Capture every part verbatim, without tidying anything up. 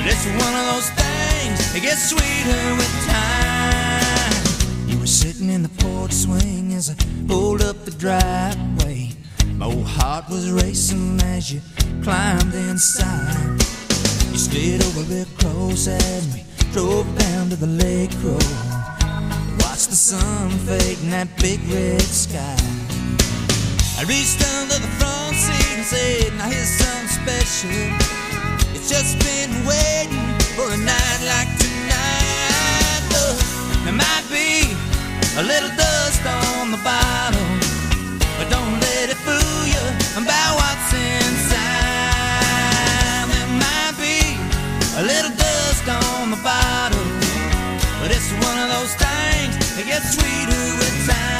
But it's one of those things that gets sweeter with time. You were sitting in the porch swing as I pulled up the driveway. My old heart was racing as you climbed inside. You slid over real close as we drove down to the lake road. Watched the sun fade in that big red sky. I reached under the front seat and said, now here's something special. It's just been waiting for a night like tonight. Look, there might be a little dust on the bottom, but don't let it fool you about what's inside. There might be a little dust on the bottom, but it's one of those things that gets sweeter with time.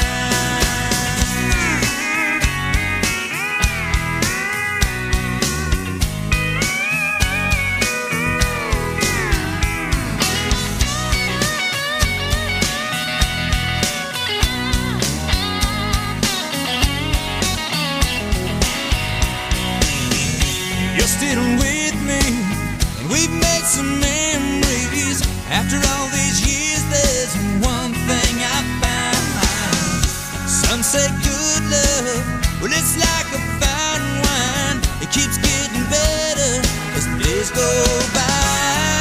You're still with me, and we've made some memories. After all these years, there's one thing I found. Some say good love, well, it's like a fine wine. It keeps getting better as the days go by.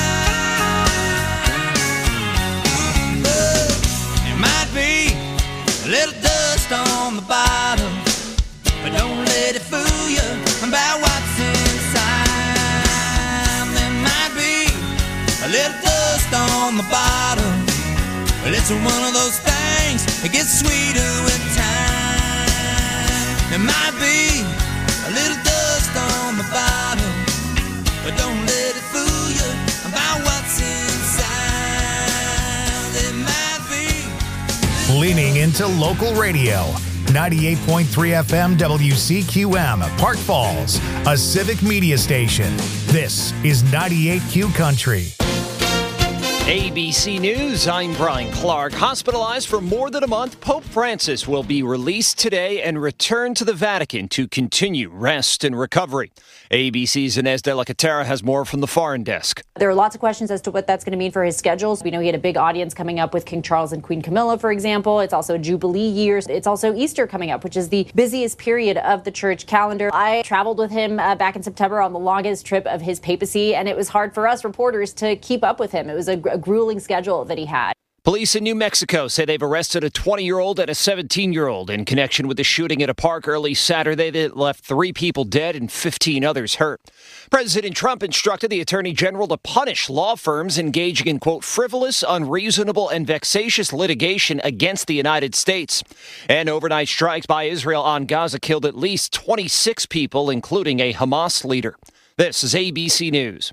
But there might be a little dust on the bottom, but don't let it fool you about what's inside. There might be a little dust on the bottom, but it's one of those things that gets sweeter with time. There might be a little dust on the bottom, but don't let it fool you about what's inside. There might be. Leaning into local radio. ninety-eight point three F M W C Q M, Park Falls, a civic media station. This is ninety-eight Q Country. A B C News, I'm Brian Clark. Hospitalized for more than a month, Pope Francis will be released today and return to the Vatican to continue rest and recovery. A B C's Inez de la Catera has more from the foreign desk. There are lots of questions as to what that's going to mean for his schedules. We know he had a big audience coming up with King Charles and Queen Camilla, for example. It's also Jubilee years. It's also Easter coming up, which is the busiest period of the church calendar. I traveled with him uh, back in September on the longest trip of his papacy, and it was hard for us reporters to keep up with him. It was a, a grueling schedule that he had. Police in New Mexico say they've arrested a twenty-year-old and a seventeen-year-old in connection with the shooting at a park early Saturday that left three people dead and fifteen others hurt. President Trump instructed the Attorney General to punish law firms engaging in, quote, frivolous, unreasonable, and vexatious litigation against the United States. And overnight strikes by Israel on Gaza killed at least twenty-six people, including a Hamas leader. This is A B C News.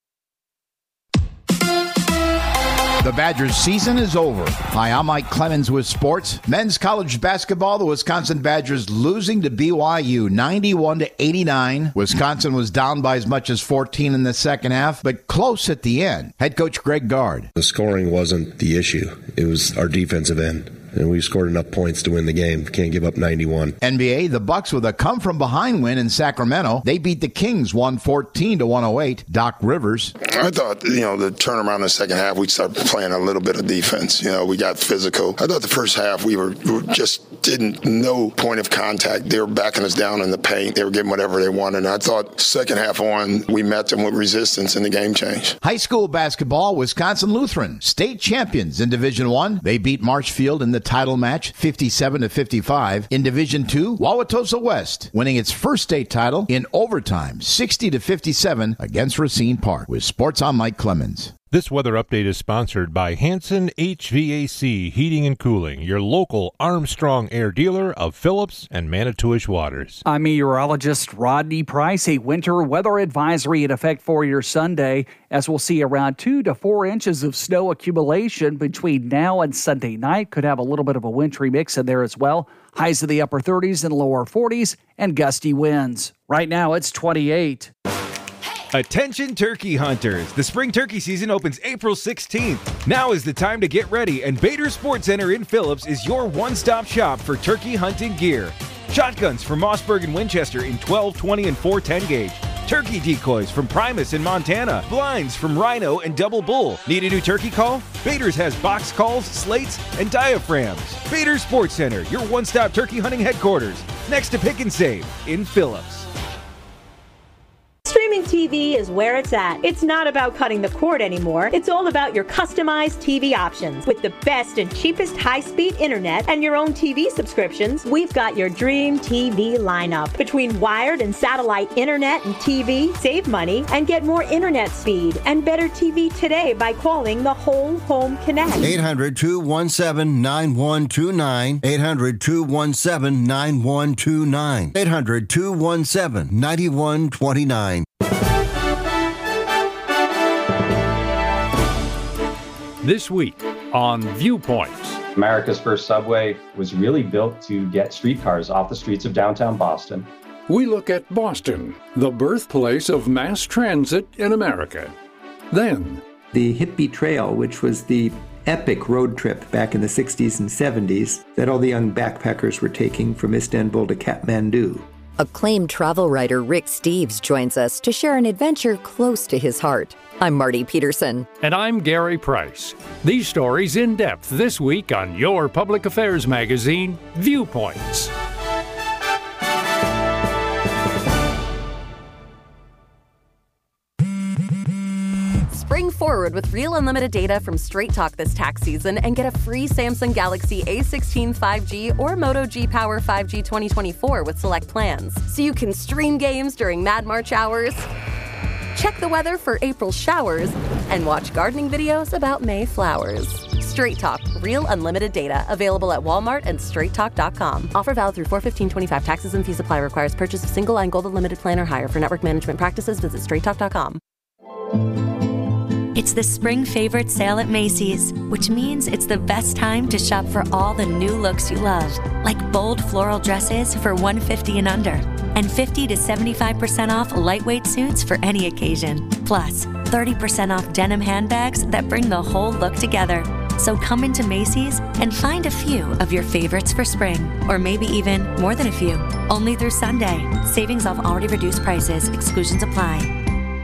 The Badgers season is over. Hi, I'm Mike Clemens with sports. Men's college basketball, the Wisconsin Badgers losing to B Y U ninety-one to eighty-nine. Wisconsin was down by as much as fourteen in the second half, but close at the end. Head coach Greg Gard. The scoring wasn't the issue. It was our defensive end. And we scored enough points to win the game. Can't give up ninety-one. N B A, the Bucks with a come-from-behind win in Sacramento. They beat the Kings one fourteen to one oh eight. Doc Rivers. I thought, you know, the turnaround in the second half, we started playing a little bit of defense. You know, we got physical. I thought the first half we were, we were just didn't no point of contact. They were backing us down in the paint. They were getting whatever they wanted. And I thought second half on, we met them with resistance and the game changed. High school basketball, Wisconsin Lutheran, state champions in Division One. They beat Marshfield in the title match fifty-seven to fifty-five. In Division Two, Wauwatosa West winning its first state title in overtime sixty to fifty-seven against Racine Park. With sports, I'm Mike Clemens. This weather update is sponsored by Hanson H V A C Heating and Cooling, your local Armstrong Air dealer of Phillips and Manitowish Waters. I'm meteorologist Rodney Price. A winter weather advisory in effect for your Sunday, as we'll see around two to four inches of snow accumulation between now and Sunday night. Could have a little bit of a wintry mix in there as well. Highs in the upper thirties and lower forties and gusty winds. Right now it's twenty-eight. Attention turkey hunters. The spring turkey season opens April sixteenth. Now is the time to get ready, and Bader Sports Center in Phillips is your one-stop shop for turkey hunting gear. Shotguns from Mossberg and Winchester in twelve, twenty, and four ten gauge. turkey decoys from Primus in Montana, blinds from Rhino and Double Bull. Need a new turkey call? Bader's has box calls, slates, and diaphragms. Bader's Sports Center, your one-stop turkey hunting headquarters, next to Pick and Save in Phillips. Streaming T V is where it's at. It's not about cutting the cord anymore. It's all about your customized T V options. With the best and cheapest high-speed internet and your own T V subscriptions, we've got your dream T V lineup. Between wired and satellite internet and T V, save money and get more internet speed and better T V today by calling the Whole Home Connect. eight hundred, two one seven, nine one two nine. eight hundred, two one seven, nine one two nine. eight hundred, two one seven, nine one two nine. This week on Viewpoints. America's first subway was really built to get streetcars off the streets of downtown Boston. We look at Boston, the birthplace of mass transit in America. Then, the Hippie Trail, which was the epic road trip back in the sixties and seventies that all the young backpackers were taking from Istanbul to Kathmandu. Acclaimed travel writer Rick Steves joins us to share an adventure close to his heart. I'm Marty Peterson. And I'm Gary Price. These stories in depth this week on your public affairs magazine, Viewpoints. Spring forward with real unlimited data from Straight Talk this tax season and get a free Samsung Galaxy A sixteen five G or Moto G Power five G twenty twenty-four with select plans. So you can stream games during Mad March hours, check the weather for April showers, and watch gardening videos about May flowers. Straight Talk, real unlimited data. Available at Walmart and straight talk dot com. Offer valid through four fifteen twenty-five. Taxes and fees apply. Requires purchase of single line gold unlimited plan or higher. For network management practices, visit straight talk dot com. It's the spring favorite sale at Macy's, which means it's the best time to shop for all the new looks you love, like bold floral dresses for one hundred fifty dollars and under, and fifty to seventy-five percent off lightweight suits for any occasion. Plus, thirty percent off denim handbags that bring the whole look together. So come into Macy's and find a few of your favorites for spring, or maybe even more than a few. Only through Sunday. Savings off already reduced prices. Exclusions apply.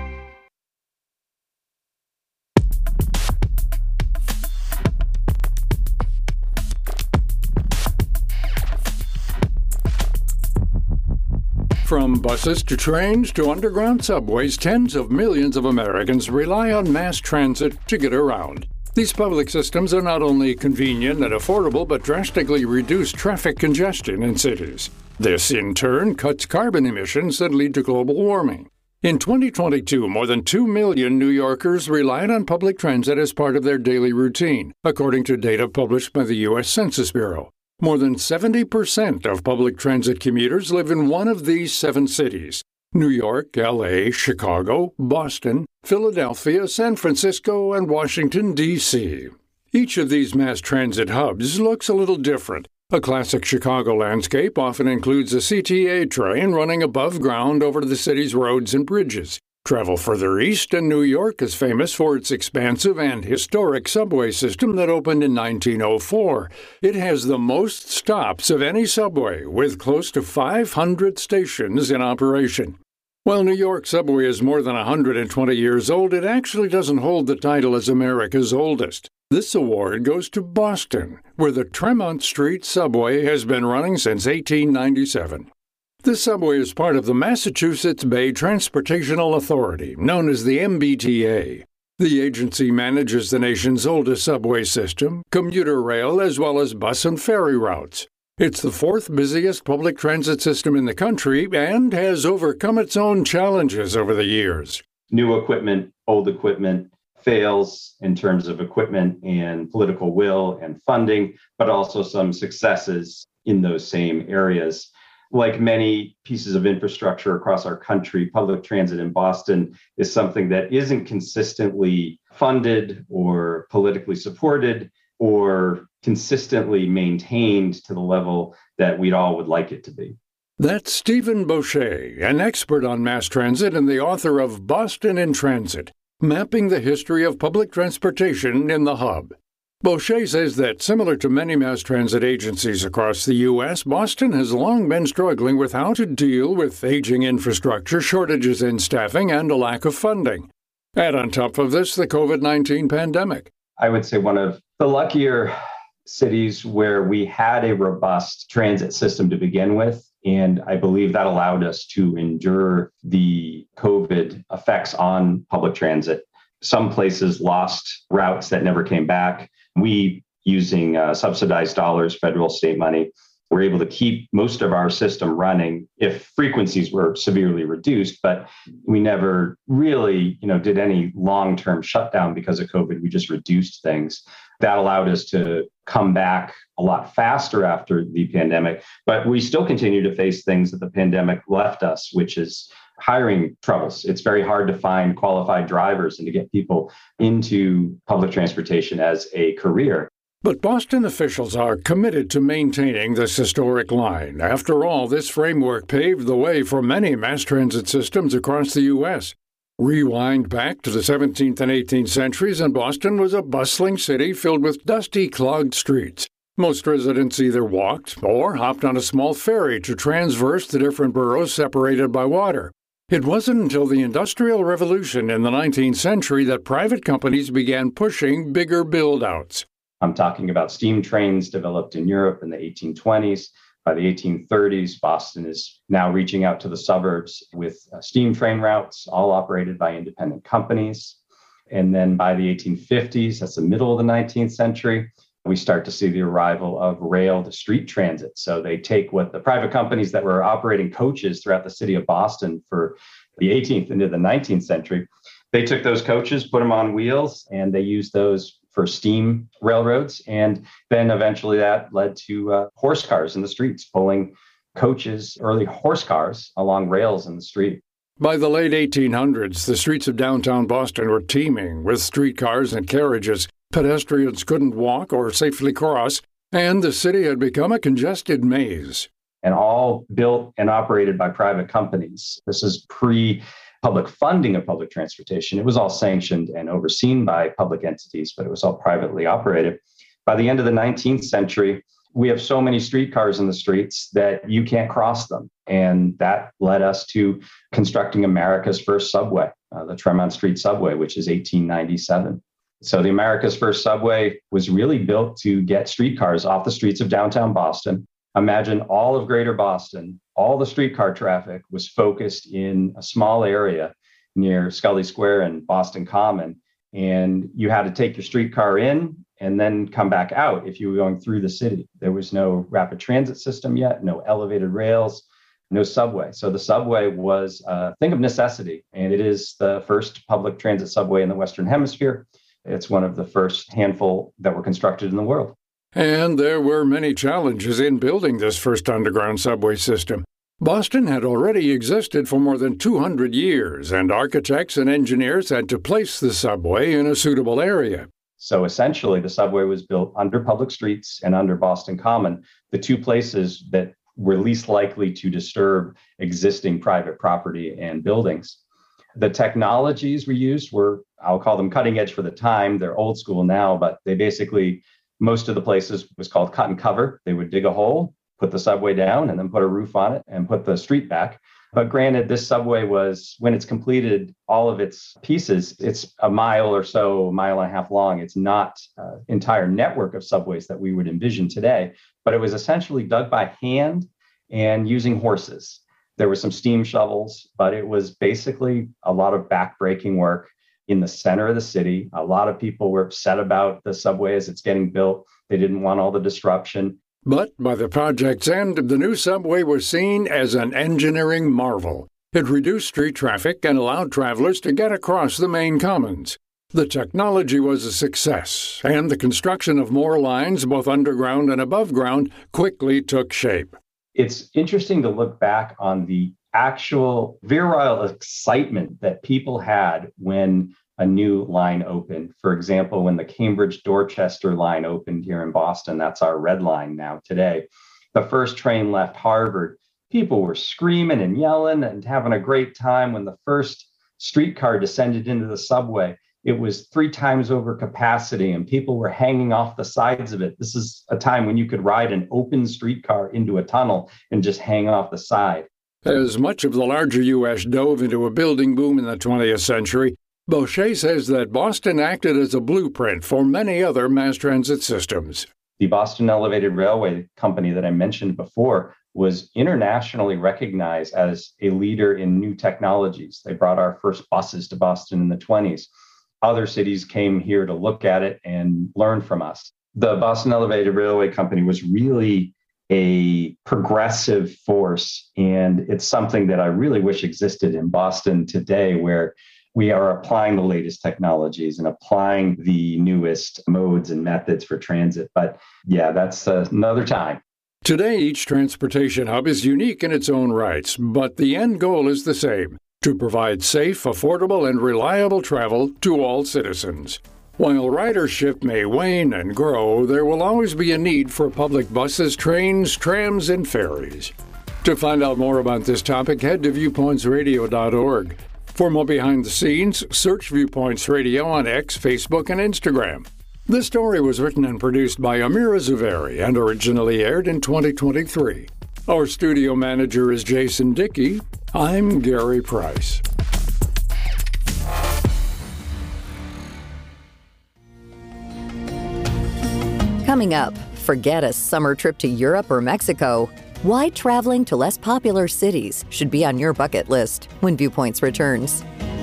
From buses to trains to underground subways, tens of millions of Americans rely on mass transit to get around. These public systems are not only convenient and affordable, but drastically reduce traffic congestion in cities. This, in turn, cuts carbon emissions that lead to global warming. In twenty twenty-two, more than two million New Yorkers relied on public transit as part of their daily routine, according to data published by the U S Census Bureau. More than seventy percent of public transit commuters live in one of these seven cities: New York, L A, Chicago, Boston, Philadelphia, San Francisco, and Washington, D C Each of these mass transit hubs looks a little different. A classic Chicago landscape often includes a C T A train running above ground over the city's roads and bridges. Travel further east, and New York is famous for its expansive and historic subway system that opened in nineteen oh four. It has the most stops of any subway, with close to five hundred stations in operation. While New York subway is more than one hundred twenty years old, it actually doesn't hold the title as America's oldest. This award goes to Boston, where the Tremont Street subway has been running since eighteen ninety-seven. This subway is part of the Massachusetts Bay Transportational Authority, known as the M B T A. The agency manages the nation's oldest subway system, commuter rail, as well as bus and ferry routes. It's the fourth busiest public transit system in the country and has overcome its own challenges over the years. New equipment, old equipment fails in terms of equipment and political will and funding, but also some successes in those same areas. Like many pieces of infrastructure across our country, public transit in Boston is something that isn't consistently funded or politically supported or consistently maintained to the level that we'd all would like it to be. That's Stephen Boucher, an expert on mass transit and the author of Boston in Transit, Mapping the History of Public Transportation in the Hub. Boucher says that, similar to many mass transit agencies across the U S, Boston has long been struggling with how to deal with aging infrastructure, shortages in staffing, and a lack of funding. Add on top of this the COVID nineteen pandemic. I would say one of the luckier cities where we had a robust transit system to begin with. And I believe that allowed us to endure the COVID effects on public transit. Some places lost routes that never came back. We, using uh, subsidized dollars, federal, state money, were able to keep most of our system running if frequencies were severely reduced, but we never really, you know, did any long-term shutdown because of COVID. We just reduced things. That allowed us to come back a lot faster after the pandemic, but we still continue to face things that the pandemic left us, which is hiring troubles. It's very hard to find qualified drivers and to get people into public transportation as a career. But Boston officials are committed to maintaining this historic line. After all, this framework paved the way for many mass transit systems across the U S. Rewind back to the seventeenth and eighteenth centuries, and Boston was a bustling city filled with dusty, clogged streets. Most residents either walked or hopped on a small ferry to transverse the different boroughs separated by water. It wasn't until the Industrial Revolution in the nineteenth century that private companies began pushing bigger build-outs. I'm talking about steam trains developed in Europe in the eighteen twenties. By the eighteen thirties, Boston is now reaching out to the suburbs with uh, steam train routes, all operated by independent companies. And then by the eighteen fifties, that's the middle of the nineteenth century, we start to see the arrival of rail to street transit. So they take what the private companies that were operating coaches throughout the city of Boston for the eighteenth into the nineteenth century, they took those coaches, put them on wheels, and they used those for steam railroads. And then eventually that led to uh, horse cars in the streets, pulling coaches, early horse cars along rails in the street. By the late eighteen hundreds, the streets of downtown Boston were teeming with streetcars and carriages. Pedestrians couldn't walk or safely cross, and the city had become a congested maze. And all built and operated by private companies. This is pre public funding of public transportation. It was all sanctioned and overseen by public entities, but it was all privately operated. By the end of the nineteenth century, we have so many streetcars in the streets that you can't cross them. And that led us to constructing America's first subway, uh, the Tremont Street Subway, which is eighteen ninety-seven. So the America's first subway was really built to get streetcars off the streets of downtown Boston. Imagine all of Greater Boston, all the streetcar traffic was focused in a small area near Scully Square and Boston Common. And you had to take your streetcar in and then come back out if you were going through the city. There was no rapid transit system yet, no elevated rails, no subway. So the subway was a thing of necessity. And it is the first public transit subway in the Western Hemisphere. It's one of the first handful that were constructed in the world. And there were many challenges in building this first underground subway system. Boston had already existed for more than two hundred years, and architects and engineers had to place the subway in a suitable area. So essentially, the subway was built under public streets and under Boston Common, the two places that were least likely to disturb existing private property and buildings. The technologies we used were, I'll call them cutting edge for the time. They're old school now, but they basically, most of the places was called cut and cover. They would dig a hole, put the subway down, and then put a roof on it and put the street back. But granted, this subway was, when it's completed all of its pieces, it's a mile or so, a mile and a half long. It's not an entire network of subways that we would envision today, but it was essentially dug by hand and using horses. There were some steam shovels, but it was basically a lot of backbreaking work in the center of the city. A lot of people were upset about the subway as it's getting built. They didn't want all the disruption. But by the project's end, the new subway was seen as an engineering marvel. It reduced street traffic and allowed travelers to get across the main commons. The technology was a success, and the construction of more lines, both underground and above ground, quickly took shape. It's interesting to look back on the actual virile excitement that people had when a new line opened. For example, when the Cambridge-Dorchester line opened here in Boston, that's our red line now today. The first train left Harvard. People were screaming and yelling and having a great time when the first streetcar descended into the subway. it was three times over capacity and people were hanging off the sides of it. This is a time when you could ride an open streetcar into a tunnel and just hang off the side. As much of the larger U S dove into a building boom in the twentieth century, Boucher says that Boston acted as a blueprint for many other mass transit systems. The Boston Elevated Railway Company that I mentioned before was internationally recognized as a leader in new technologies. They brought our first buses to Boston in the twenties. Other cities came here to look at it and learn from us. The Boston Elevated Railway Company was really a progressive force, and it's something that I really wish existed in Boston today, where we are applying the latest technologies and applying the newest modes and methods for transit. But yeah, that's uh, another time. Today, each transportation hub is unique in its own rights, but the end goal is the same: to provide safe, affordable, and reliable travel to all citizens. While ridership may wane and grow, there will always be a need for public buses, trains, trams, and ferries. To find out more about this topic, head to viewpoints radio dot org. For more behind the scenes, search Viewpoints Radio on X, Facebook, and Instagram. This story was written and produced by Amira Zuberi and originally aired in twenty twenty-three. Our studio manager is Jason Dickey. I'm Gary Price. Coming up, forget a summer trip to Europe or Mexico. Why traveling to less popular cities should be on your bucket list when Viewpoints returns.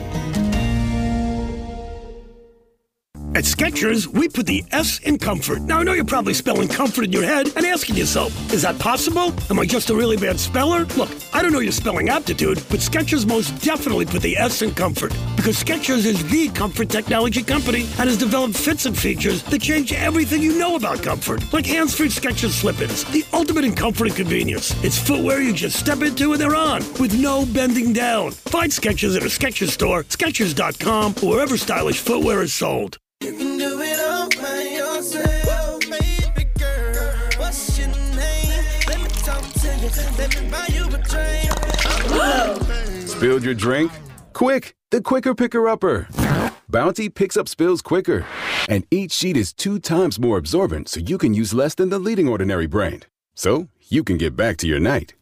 At Skechers, we put the S in comfort. Now, I know you're probably spelling comfort in your head and asking yourself, is that possible? Am I just a really bad speller? Look, I don't know your spelling aptitude, but Skechers most definitely put the S in comfort, because Skechers is the comfort technology company and has developed fits and features that change everything you know about comfort, like hands-free Skechers slip-ins, the ultimate in comfort and convenience. It's footwear you just step into and they're on, with no bending down. Find Skechers at a Skechers store, Skechers dot com, or wherever stylish footwear is sold. You can do it all by yourself, baby girl. What's your name? Let me talk to you. Let me buy you a drink. Spilled your drink? Quick, the Quicker Picker-Upper. Bounty picks up spills quicker, and each sheet is two times more absorbent, so you can use less than the leading ordinary brand. So you can get back to your night.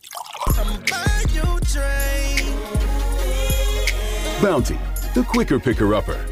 Bounty, the Quicker Picker-Upper.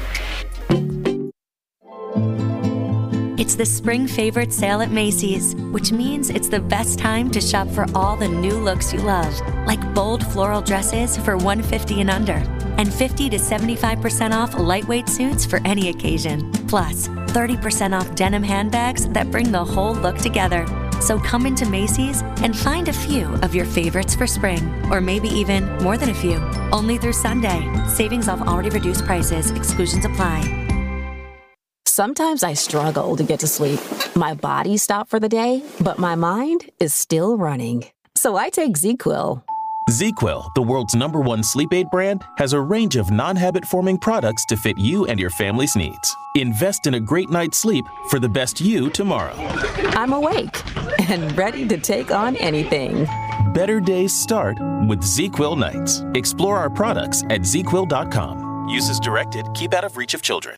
It's the spring favorite sale at Macy's, which means it's the best time to shop for all the new looks you love, like bold floral dresses for one hundred fifty dollars and under, and fifty to seventy-five percent off lightweight suits for any occasion. Plus, thirty percent off denim handbags that bring the whole look together. So come into Macy's and find a few of your favorites for spring, or maybe even more than a few. Only through Sunday. Savings off already reduced prices. Exclusions apply. Sometimes I struggle to get to sleep. My body stopped for the day, but my mind is still running. So I take ZzzQuil. ZzzQuil, the world's number one sleep aid brand, has a range of non-habit-forming products to fit you and your family's needs. Invest in a great night's sleep for the best you tomorrow. I'm awake and ready to take on anything. Better days start with ZzzQuil nights. Explore our products at zz quil dot com. Use as directed. Keep out of reach of children.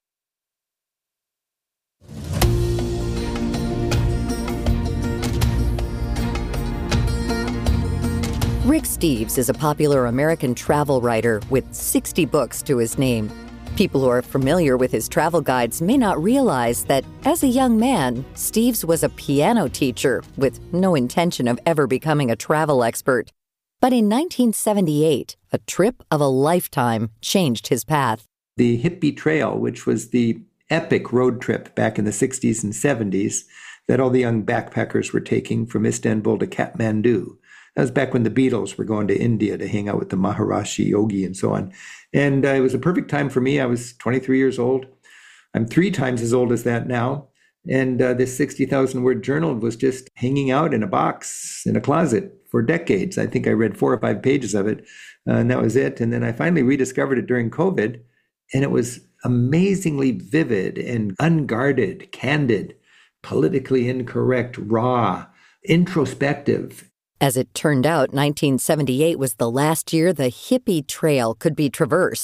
Rick Steves is a popular American travel writer with sixty books to his name. People who are familiar with his travel guides may not realize that as a young man, Steves was a piano teacher with no intention of ever becoming a travel expert. But in nineteen seventy-eight, a trip of a lifetime changed his path. The Hippie Trail, which was the epic road trip back in the sixties and seventies that all the young backpackers were taking from Istanbul to Kathmandu. That was back when the Beatles were going to India to hang out with the Maharishi Yogi and so on. And uh, it was a perfect time for me. I was twenty-three years old. I'm three times as old as that now. And uh, this sixty thousand word journal was just hanging out in a box in a closet for decades. I think I read four or five pages of it, uh, and that was it. And then I finally rediscovered it during COVID, and it was amazingly vivid and unguarded, candid, politically incorrect, raw, introspective. As it turned out, nineteen seventy-eight was the last year the Hippie Trail could be traversed.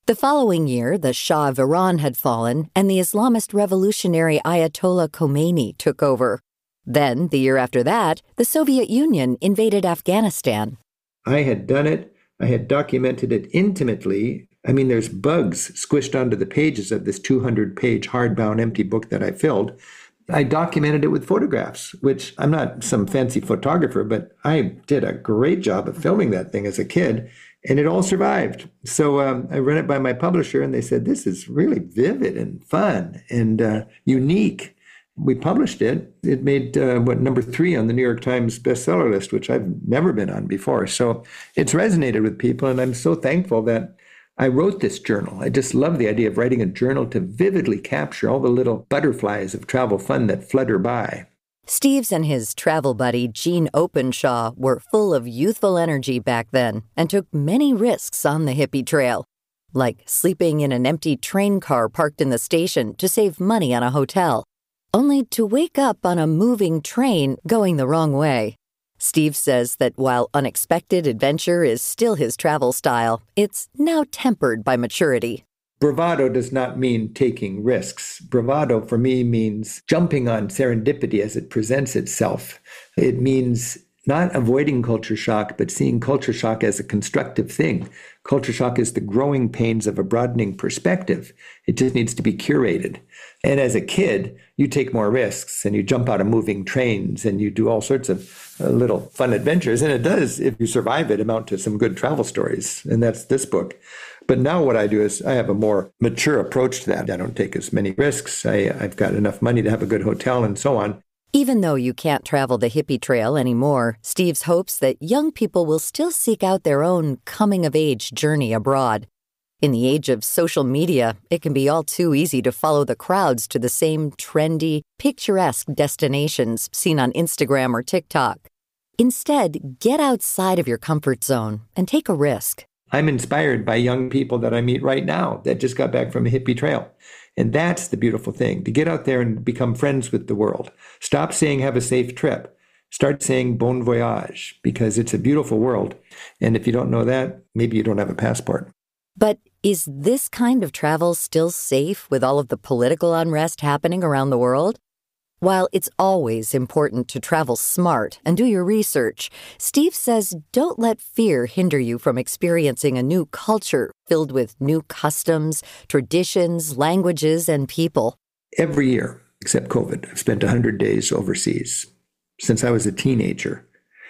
The following year, the Shah of Iran had fallen, and the Islamist revolutionary Ayatollah Khomeini took over. Then, the year after that, the Soviet Union invaded Afghanistan. I had done it. I had documented it intimately. I mean, there's bugs squished onto the pages of this two hundred page hardbound empty book that I filled. I documented it with photographs, which I'm not some fancy photographer, but I did a great job of filming that thing as a kid, and it all survived. So um, I ran it by my publisher, and they said, this is really vivid and fun and uh, unique. We published it. It made, uh, what, number three on the New York Times bestseller list, which I've never been on before. So it's resonated with people, and I'm so thankful that I wrote this journal. I just love the idea of writing a journal to vividly capture all the little butterflies of travel fun that flutter by. Steves and his travel buddy, Gene Openshaw, were full of youthful energy back then and took many risks on the hippie trail, like sleeping in an empty train car parked in the station to save money on a hotel, only to wake up on a moving train going the wrong way. Steve says that while unexpected adventure is still his travel style, it's now tempered by maturity. Bravado does not mean taking risks. Bravado for me means jumping on serendipity as it presents itself. It means not avoiding culture shock, but seeing culture shock as a constructive thing. Culture shock is the growing pains of a broadening perspective. It just needs to be curated. And as a kid, you take more risks and you jump out of moving trains and you do all sorts of uh, little fun adventures. And it does, if you survive it, amount to some good travel stories. And that's this book. But now what I do is I have a more mature approach to that. I don't take as many risks. I, I've got enough money to have a good hotel and so on. Even though you can't travel the hippie trail anymore, Steves hopes that young people will still seek out their own coming-of-age journey abroad. In the age of social media, it can be all too easy to follow the crowds to the same trendy, picturesque destinations seen on Instagram or TikTok. Instead, get outside of your comfort zone and take a risk. I'm inspired by young people that I meet right now that just got back from a hippie trail. And that's the beautiful thing, to get out there and become friends with the world. Stop saying have a safe trip. Start saying bon voyage, because it's a beautiful world. And if you don't know that, maybe you don't have a passport. But is this kind of travel still safe with all of the political unrest happening around the world? While it's always important to travel smart and do your research, Steve says don't let fear hinder you from experiencing a new culture filled with new customs, traditions, languages, and people. Every year, except COVID, I've spent one hundred days overseas since I was a teenager.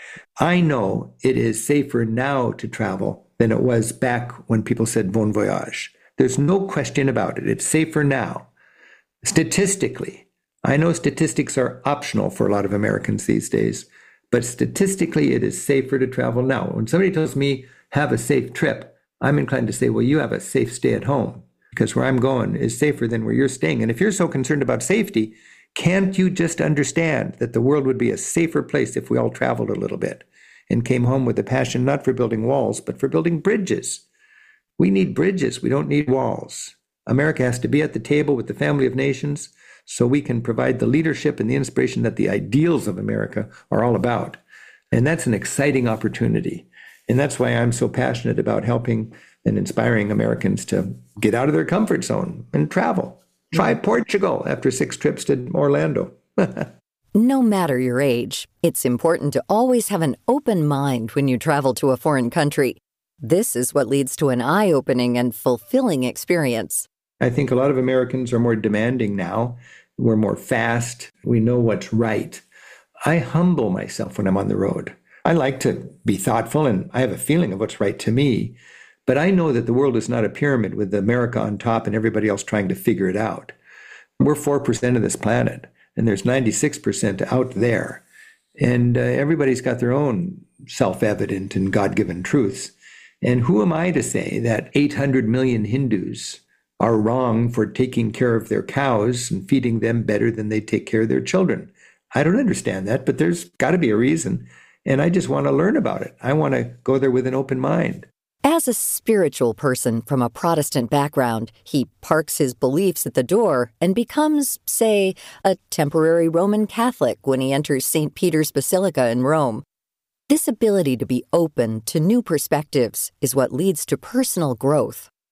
I know it is safer now to travel than it was back when people said bon voyage. There's no question about it. It's safer now. Statistically, I know statistics are optional for a lot of Americans these days, but statistically it is safer to travel now. When somebody tells me have a safe trip, I'm inclined to say, well, you have a safe stay at home, because where I'm going is safer than where you're staying. And if you're so concerned about safety, can't you just understand that the world would be a safer place if we all traveled a little bit and came home with a passion not for building walls, but for building bridges? We need bridges. We don't need walls. America has to be at the table with the family of nations so we can provide the leadership and the inspiration that the ideals of America are all about. And that's an exciting opportunity. And that's why I'm so passionate about helping and inspiring Americans to get out of their comfort zone and travel. Try Portugal after six trips to Orlando. No matter your age, it's important to always have an open mind when you travel to a foreign country. This is what leads to an eye-opening and fulfilling experience. I think a lot of Americans are more demanding now. We're more fast. We know what's right. I humble myself when I'm on the road. I like to be thoughtful, and I have a feeling of what's right to me. But I know that the world is not a pyramid with America on top and everybody else trying to figure it out. We're four percent of this planet, and there's ninety-six percent out there. And uh, everybody's got their own self-evident and God-given truths. And who am I to say that eight hundred million Hindus are wrong for taking care of their cows and feeding them better than they take care of their children? I don't understand that, but there's got to be a reason. And I just want to learn about it. I want to go there with an open mind. As a spiritual person from a Protestant background, he parks his beliefs at the door and becomes, say, a temporary Roman Catholic when he enters Saint Peter's Basilica in Rome. This ability to be open to new perspectives is what leads to personal growth.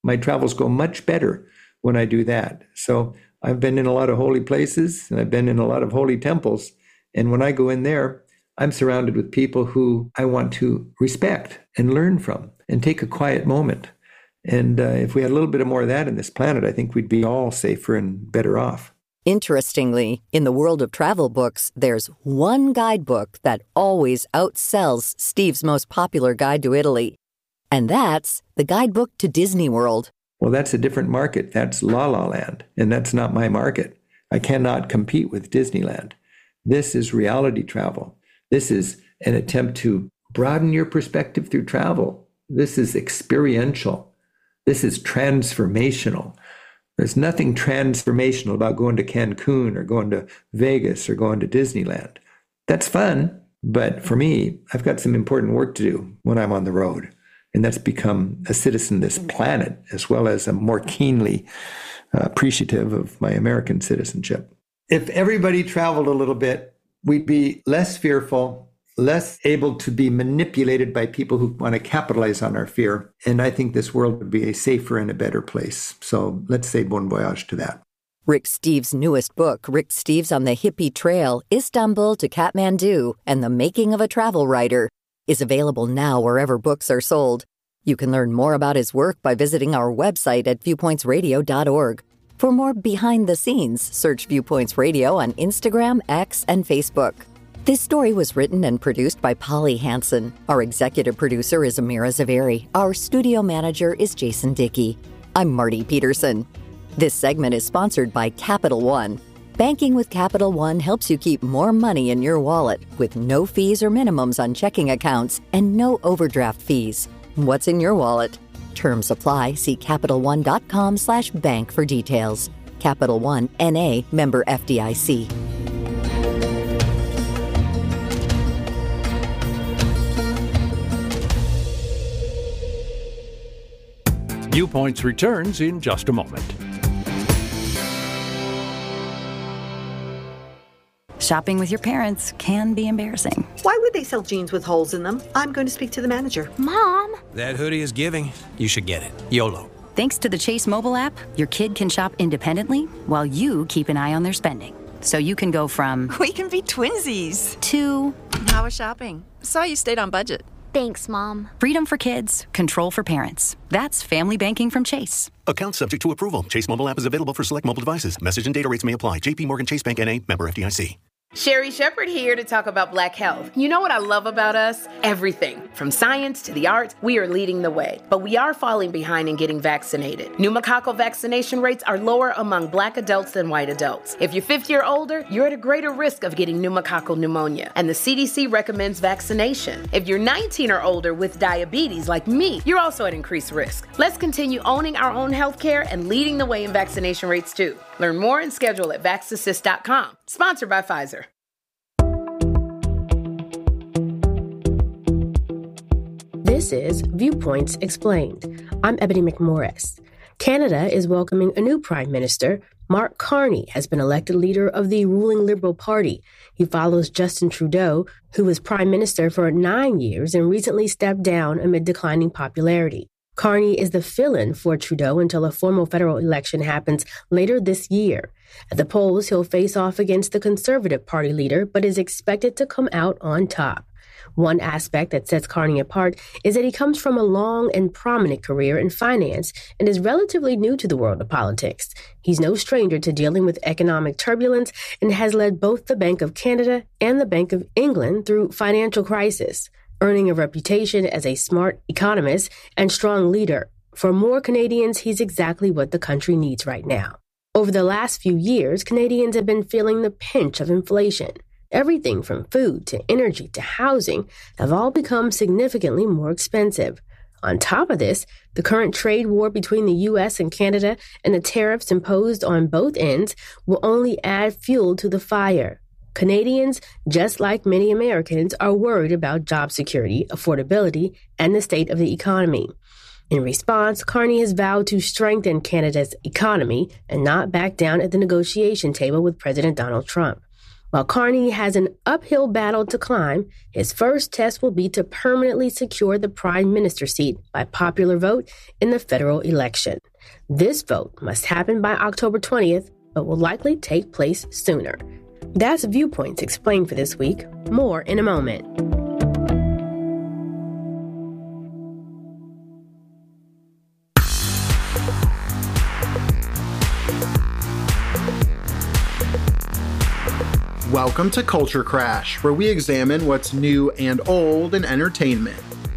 My travels go much better when I do that. So I've been in a lot of holy places, and I've been in a lot of holy temples. And when I go in there, I'm surrounded with people who I want to respect and learn from and take a quiet moment. And uh, if we had a little bit more of that in this planet, I think we'd be all safer and better off. Interestingly, in the world of travel books, there's one guidebook that always outsells Steve's most popular guide to Italy. And that's the guidebook to Disney World. Well, that's a different market. That's La La Land, and that's not my market. I cannot compete with Disneyland. This is reality travel. This is an attempt to broaden your perspective through travel. This is experiential. This is transformational. There's nothing transformational about going to Cancun or going to Vegas or going to Disneyland. That's fun, but for me, I've got some important work to do when I'm on the road. And that's become a citizen of this planet, as well as a more keenly uh, appreciative of my American citizenship. If everybody traveled a little bit, we'd be less fearful, less able to be manipulated by people who want to capitalize on our fear. And I think this world would be a safer and a better place. So let's say bon voyage to that. Rick Steves' newest book, Rick Steves on the Hippie Trail, Istanbul to Kathmandu, and the Making of a Travel Writer, is available now wherever books are sold. You can learn more about his work by visiting our website at viewpoints radio dot org. For more behind the scenes, search Viewpoints Radio on Instagram, X, and Facebook. This story was written and produced by Polly Hansen. Our executive producer is Amira Zaveri. Our studio manager is Jason Dickey. I'm Marty Peterson. This segment is sponsored by Capital One. Banking with Capital One helps you keep more money in your wallet with no fees or minimums on checking accounts and no overdraft fees. What's in your wallet? Terms apply. See CapitalOne.com slash bank for details. Capital One, N A, member F D I C. Viewpoints returns in just a moment. Shopping with your parents can be embarrassing. Why would they sell jeans with holes in them? I'm going to speak to the manager. Mom! That hoodie is giving. You should get it. YOLO. Thanks to the Chase mobile app, your kid can shop independently while you keep an eye on their spending. So you can go from... We can be twinsies. To... How was shopping? Saw you stayed on budget. Thanks, Mom. Freedom for kids, control for parents. That's family banking from Chase. Account subject to approval. Chase mobile app is available for select mobile devices. Message and data rates may apply. J P Morgan Chase Bank N A, member F D I C. Sherry Shepherd here to talk about Black health. You know what I love about us? Everything. From science to the arts, we are leading the way. But we are falling behind in getting vaccinated. Pneumococcal vaccination rates are lower among Black adults than white adults. If you're fifty or older, you're at a greater risk of getting pneumococcal pneumonia. And the C D C recommends vaccination. If you're nineteen or older with diabetes like me, you're also at increased risk. Let's continue owning our own healthcare and leading the way in vaccination rates too. Learn more and schedule at vax assist dot com. Sponsored by Pfizer. This is Viewpoints Explained. I'm Ebony McMorris. Canada is welcoming a new Prime Minister. Mark Carney has been elected leader of the ruling Liberal Party. He follows Justin Trudeau, who was Prime Minister for nine years and recently stepped down amid declining popularity. Carney is the fill-in for Trudeau until a formal federal election happens later this year. At the polls, he'll face off against the Conservative Party leader, but is expected to come out on top. One aspect that sets Carney apart is that he comes from a long and prominent career in finance and is relatively new to the world of politics. He's no stranger to dealing with economic turbulence and has led both the Bank of Canada and the Bank of England through financial crisis, earning a reputation as a smart economist and strong leader. For more Canadians, he's exactly what the country needs right now. Over the last few years, Canadians have been feeling the pinch of inflation. Everything from food to energy to housing have all become significantly more expensive. On top of this, the current trade war between the U S and Canada and the tariffs imposed on both ends will only add fuel to the fire. Canadians, just like many Americans, are worried about job security, affordability, and the state of the economy. In response, Carney has vowed to strengthen Canada's economy and not back down at the negotiation table with President Donald Trump. While Carney has an uphill battle to climb, his first test will be to permanently secure the prime minister seat by popular vote in the federal election. This vote must happen by October twentieth, but will likely take place sooner. That's Viewpoints Explained for this week. More in a moment. Welcome to Culture Crash, where we examine what's new and old in entertainment.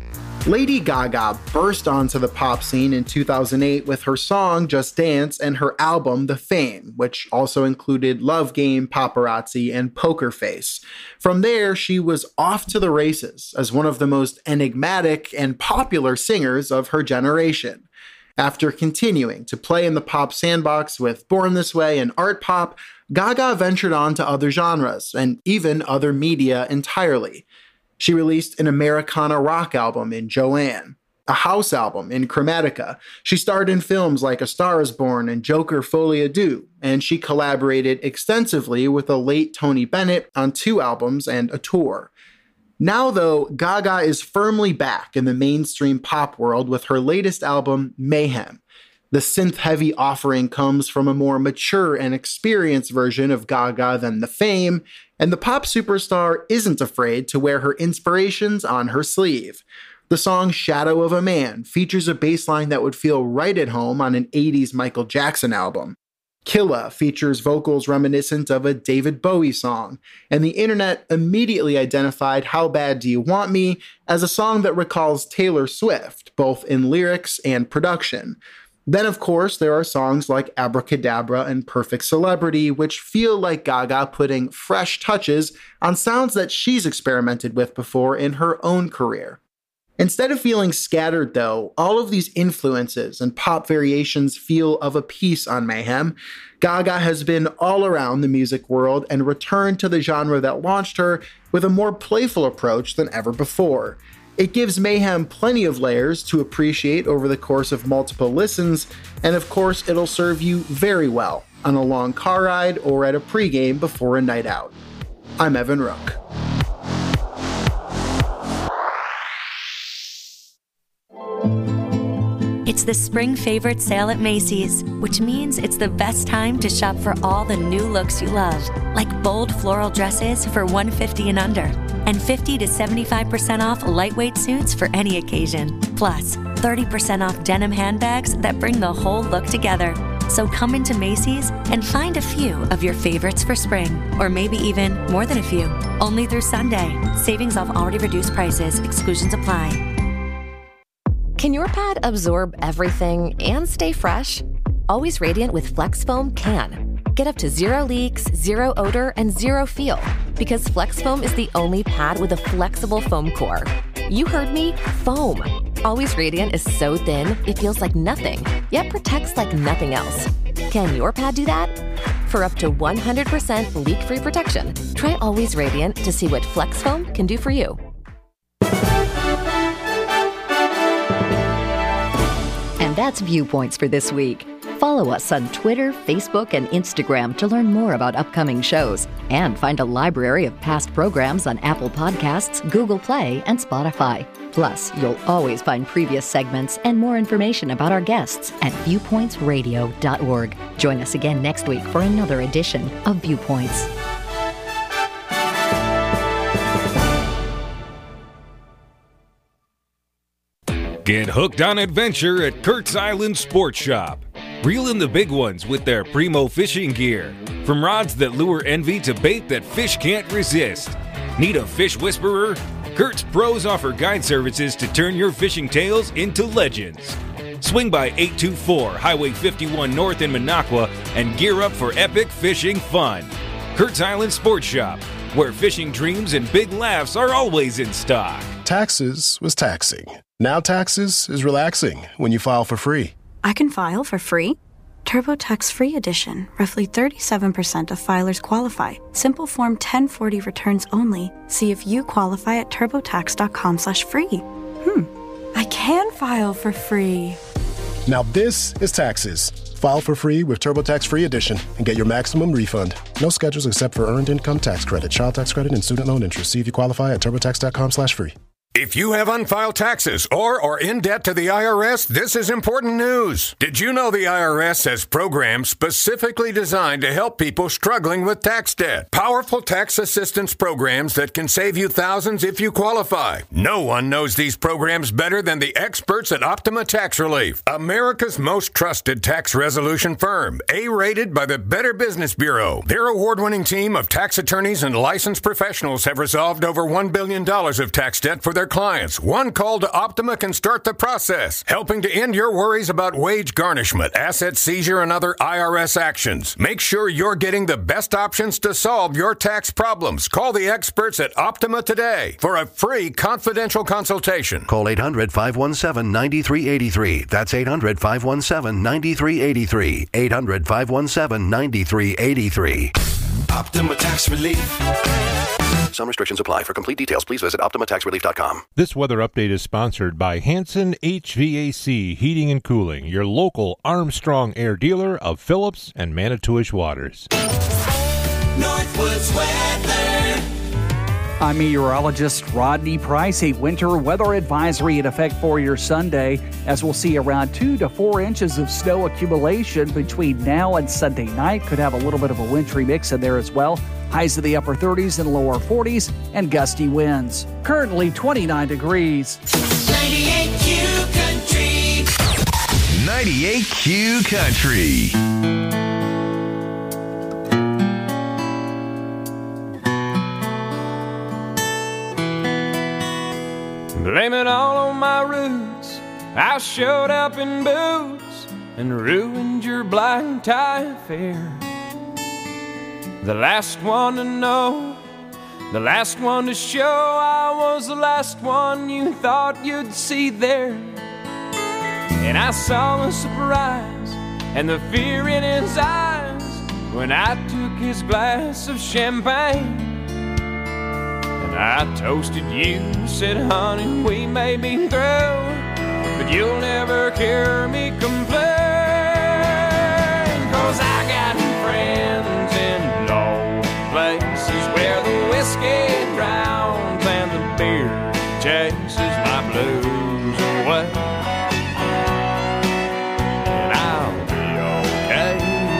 Lady Gaga burst onto the pop scene in two thousand eight with her song Just Dance and her album The Fame, which also included Love Game, Paparazzi, and Poker Face. From there, she was off to the races as one of the most enigmatic and popular singers of her generation. After continuing to play in the pop sandbox with Born This Way and art pop, Gaga ventured on to other genres and even other media entirely. She released an Americana rock album in Joanne, a house album in Chromatica. She starred in films like A Star Is Born and Joker Folie à Deux, and she collaborated extensively with the late Tony Bennett on two albums and a tour. Now, though, Gaga is firmly back in the mainstream pop world with her latest album, Mayhem. The synth-heavy offering comes from a more mature and experienced version of Gaga than The Fame, and the pop superstar isn't afraid to wear her inspirations on her sleeve. The song Shadow of a Man features a bass line that would feel right at home on an eighties Michael Jackson album. Killa features vocals reminiscent of a David Bowie song, and the internet immediately identified How Bad Do You Want Me as a song that recalls Taylor Swift, both in lyrics and production. Then, of course, there are songs like Abracadabra and Perfect Celebrity, which feel like Gaga putting fresh touches on sounds that she's experimented with before in her own career. Instead of feeling scattered, though, all of these influences and pop variations feel of a piece on Mayhem. Gaga has been all around the music world and returned to the genre that launched her with a more playful approach than ever before. It gives Mayhem plenty of layers to appreciate over the course of multiple listens, and of course it'll serve you very well on a long car ride or at a pregame before a night out. I'm Evan Rook. It's the spring favorite sale at Macy's, which means it's the best time to shop for all the new looks you love, like bold floral dresses for one hundred fifty dollars and under, and fifty to seventy-five percent off lightweight suits for any occasion. Plus, thirty percent off denim handbags that bring the whole look together. So come into Macy's and find a few of your favorites for spring, or maybe even more than a few. Only through Sunday. Savings off already reduced prices. Exclusions apply. Can your pad absorb everything and stay fresh? Always Radiant with Flex Foam can. Get up to zero leaks, zero odor, and zero feel. Because Flex Foam is the only pad with a flexible foam core. You heard me, foam. Always Radiant is so thin, it feels like nothing, yet protects like nothing else. Can your pad do that? For up to one hundred percent leak-free protection, try Always Radiant to see what Flex Foam can do for you. And that's Viewpoints for this week. Follow us on Twitter, Facebook, and Instagram to learn more about upcoming shows and find a library of past programs on Apple Podcasts, Google Play, and Spotify. Plus, you'll always find previous segments and more information about our guests at viewpoints radio dot org. Join us again next week for another edition of Viewpoints. Get hooked on adventure at Kurt's Island Sports Shop. Reel in the big ones with their primo fishing gear. From rods that lure envy to bait that fish can't resist. Need a fish whisperer? Kurt's pros offer guide services to turn your fishing tales into legends. Swing by eight two four Highway fifty-one North in Minocqua and gear up for epic fishing fun. Kurt's Island Sports Shop, where fishing dreams and big laughs are always in stock. Taxes was taxing. Now taxes is relaxing when you file for free. I can file for free? TurboTax Free Edition. Roughly thirty-seven percent of filers qualify. Simple Form ten forty returns only. See if you qualify at turbotax.com slash free. Hmm. I can file for free. Now this is taxes. File for free with TurboTax Free Edition and get your maximum refund. No schedules except for earned income tax credit, child tax credit, and student loan interest. See if you qualify at TurboTax.com slash free. If you have unfiled taxes or are in debt to the I R S, this is important news. Did you know the I R S has programs specifically designed to help people struggling with tax debt? Powerful tax assistance programs that can save you thousands if you qualify. No one knows these programs better than the experts at Optima Tax Relief, America's most trusted tax resolution firm, A-rated by the Better Business Bureau. Their award-winning team of tax attorneys and licensed professionals have resolved over one billion dollars of tax debt for their clients. One call to Optima can start the process, helping to end your worries about wage garnishment, asset seizure, and other I R S actions. Make sure you're getting the best options to solve your tax problems. Call the experts at Optima today for a free confidential consultation. Call eight hundred, five one seven, nine three eight three. That's eight hundred, five one seven, nine three eight three. eight hundred, five one seven, nine three eight three. Optima Tax Relief. Some restrictions apply. For complete details, please visit Optima Tax Relief dot com. This weather update is sponsored by Hanson H V A C Heating and Cooling, your local Armstrong Air dealer of Phillips and Manitowish Waters. Northwoods weather. I'm meteorologist Rodney Price. A winter weather advisory in effect for your Sunday, as we'll see around two to four inches of snow accumulation between now and Sunday night. Could have a little bit of a wintry mix in there as well. Highs in the upper thirties and lower forties, and gusty winds. Currently twenty-nine degrees. ninety-eight Q Country. ninety-eight Q Country. Blame it all on my roots. I showed up in boots and ruined your black tie affair. The last one to know, the last one to show, I was the last one you thought you'd see there. And I saw the surprise and the fear in his eyes when I took his glass of champagne. And I toasted you, said, honey, we may be through, but you'll never hear me complain. 'Cause I got friends in low places where the whiskey drowns and the beer chases my blues away. And I'll be okay.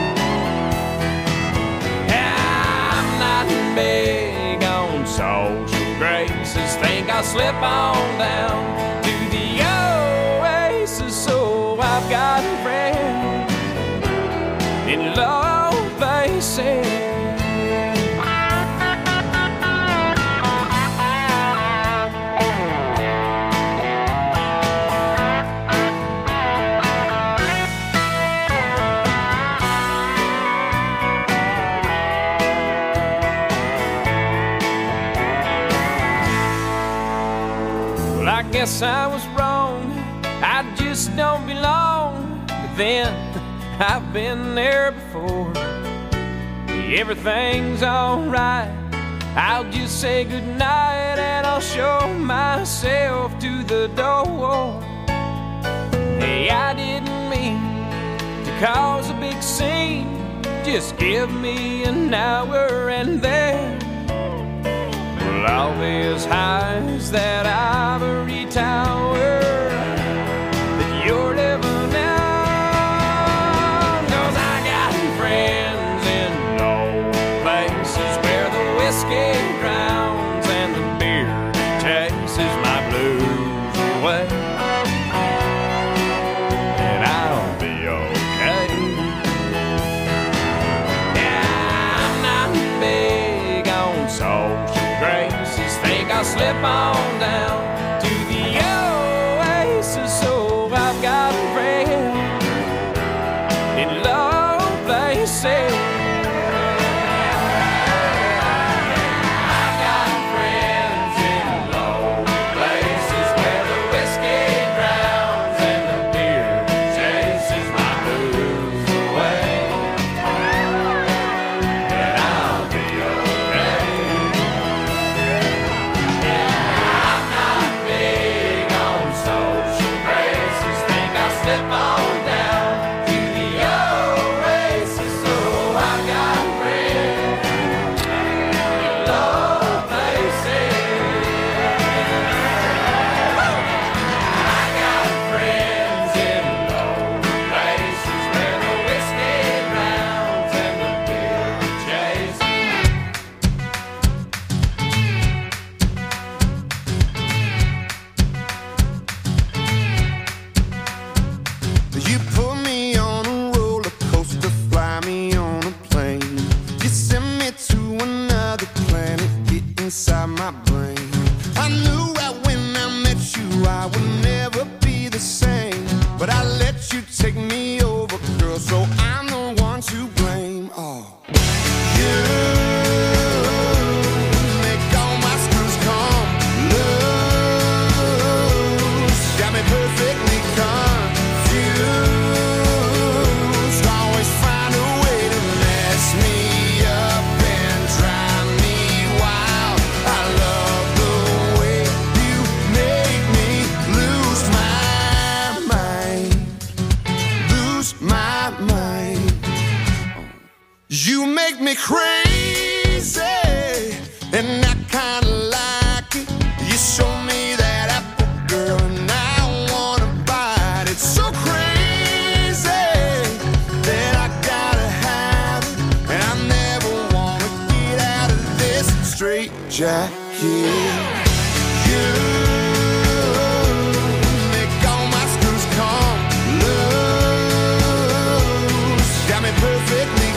I'm not big on social graces. Think I'll slip on down to the oasis. So I've got friends in low places. Well, I guess I was wrong. I just don't belong. But then I've been there before. Everything's alright. I'll just say goodnight and I'll show myself to the door. Hey, I didn't mean to cause a big scene. Just give me an hour and then well, I'll be as high as that ivory tower that you're living in. Whiskey drowns and the beer chases my blues away. And I'll be okay. Yeah, I'm not big on social graces. Think I'll slip on down to the oasis. So I've got friends in low places. to blame. Oh, you make all my screws come loose. Got me perfectly confused. Always find a way to mess me up and drive me wild. I love the way you make me lose my mind. Lose my mind. You make me crazy, and I kinda like it. You show me that apple, girl, and I wanna bite it. So crazy that I gotta have it, and I never wanna get out of this straight jacket. You make all my screws come loose. Got me perfectly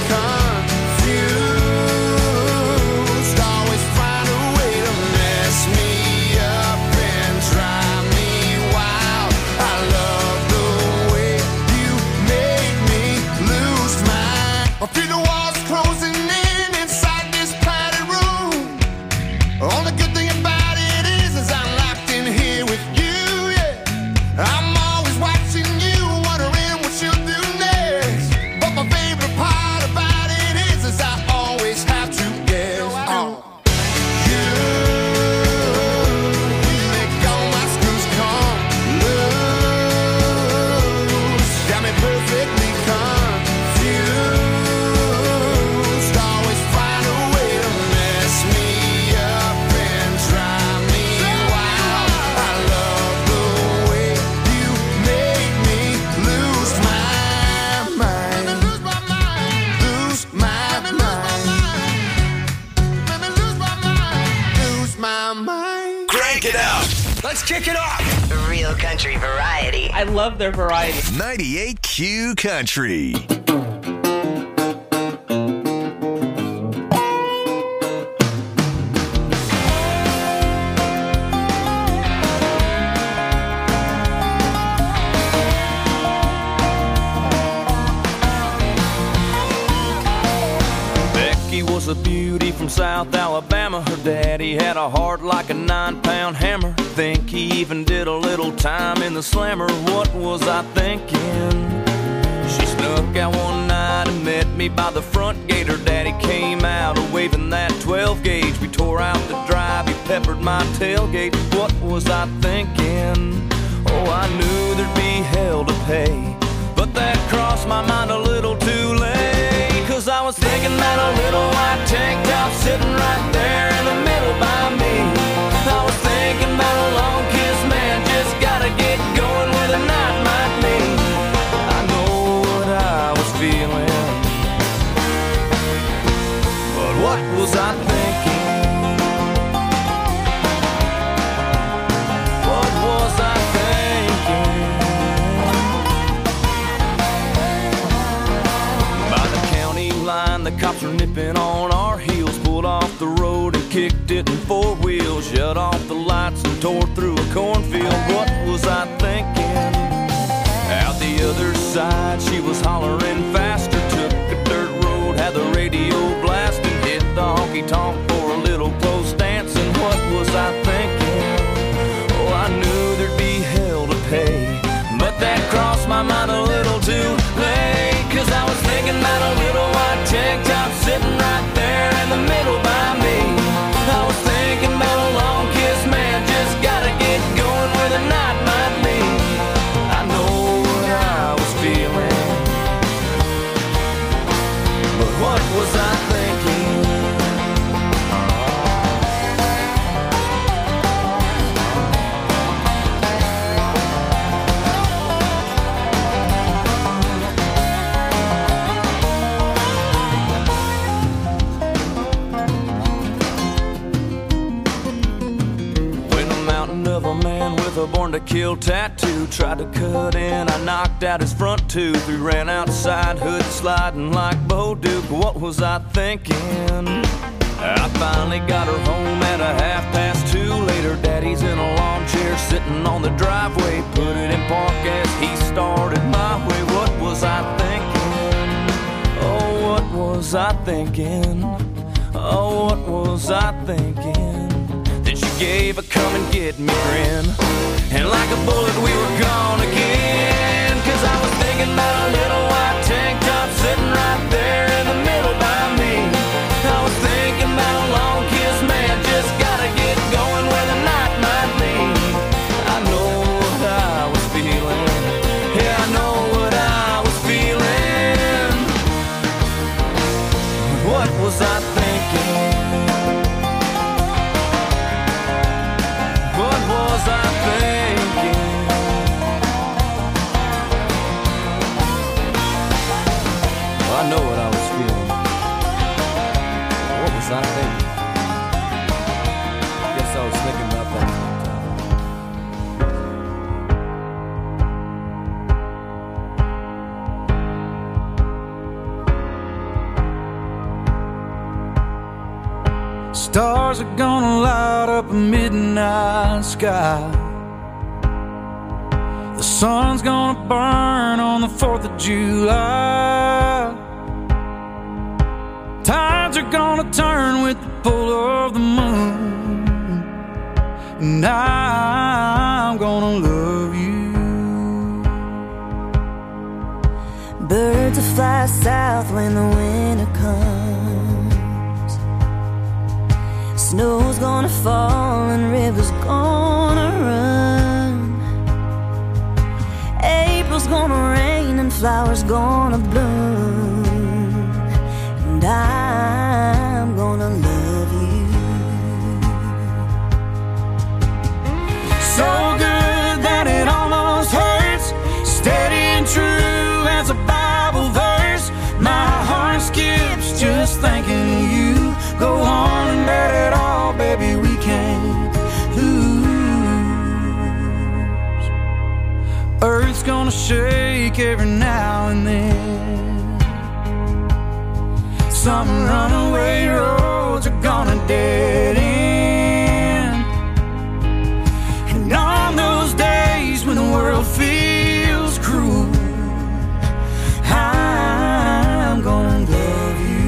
confused. Always find a way to mess me up and drive me wild. I love the way you make me lose my. I feel the walls closing in inside this padded room. Only good thing about it is, is I'm locked in here with you, yeah. I'm always watching you, wondering what you'll do next. But my favorite part about it is, is I always have to guess. Oh, you make all my screws come loose. Got me perfectly confused. Always find a way to mess me up and drive me wild. I love the way you make me lose my mind. Lose my mind. Lose my mind. Lose my mind. Crank it up. Let's kick it off. Real country variety. I love their variety. ninety-eight Q Country. Becky was a beauty from South Alabama. Her daddy had a heart like a nine-pound hammer. Think he even did a little time in the slammer. What was I thinking? She snuck out one night and met me by the front gate. Her daddy came out waving that twelve gauge. We tore out the drive, he peppered my tailgate. What was I thinking? Oh, I knew there'd be hell to pay, but that crossed my mind a little too late. Cause I was thinking about a little white tank top sitting right there in the middle by me. I was thinking about a long kiss, man, just gotta get going where the night might lead. I know what I was feeling, but what was I thinking? What was I thinking? By the county line, the cops were nipping on our heels. Pulled off the road and kicked it in four wheels. Shut off the lights and tore through a cornfield. What was I thinking? Out the other side, she was hollering faster. Took a dirt road, had the radio blasting. Hit the honky-tonk for a little close dancing. What was I thinking? Oh, I knew there'd be hell to pay, but that crossed my mind a little too late. Cause I was thinking about a little white tank top sitting right there in the middle by me. I was thinking about a long kiss, man, just gotta get going where the night might lead. I know what I was feeling, but what was I thinking? A born to kill tattoo tried to cut in, I knocked out his front tooth. We ran outside, hood sliding like Bo Duke. What was I thinking? I finally got her home at a half past two. Later, daddy's in a lawn chair sitting on the driveway. Put it in park as he started my way. What was I thinking? Oh, was I thinking? Oh, what was I thinking? Then she gave a come and get me grin, and like a bullet we were gone again. Cause I was thinking about a little white tank top sitting right there in the middle by me. I was thinking about a long kiss, man, just gotta get going where the night might lead. I know what I was feeling, yeah, I know what I was feeling. What was I thinking? What was I thinking? Well, I know what I was feeling. What was I thinking? I guess I was thinking about that sometime. Stars are gonna light up a midnight sky. The sun's gonna burn on the fourth of July. Tides are gonna turn with the pull of the moon, and I'm gonna love you. Birds will fly south when the winter comes. Snow's gonna fall and rivers gonna run. April's gonna rain and flowers gonna bloom, and I'm gonna love you. So good that it almost hurts, steady and true as a Bible verse. My heart skips just thinking of you. Go on and let it all, baby, we can't lose. Earth's gonna shake every now and then. Some runaway roads are gonna dead end. And on those days when the world feels cruel, I'm gonna love you.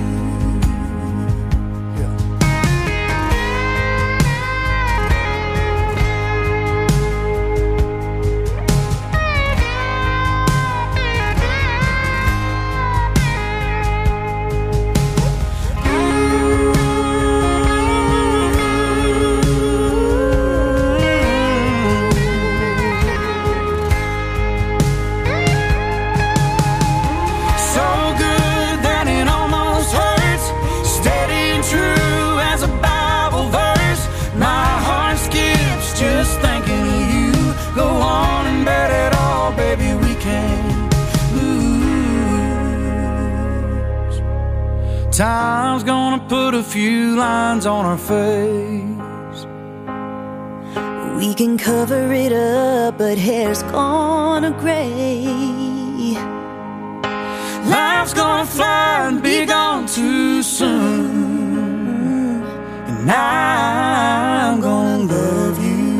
Time's gonna put a few lines on our face. We can cover it up, but hair's gonna gray. Life's gonna fly and be gone too soon, and I'm gonna love you.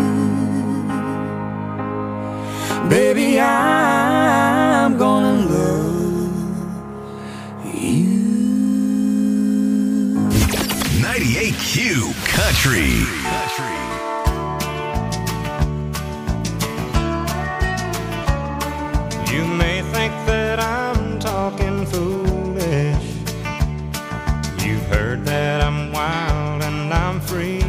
Baby, I'm gonna love you. ninety-eight Q Country. You may think that I'm talking foolish. You've heard that I'm wild and I'm free.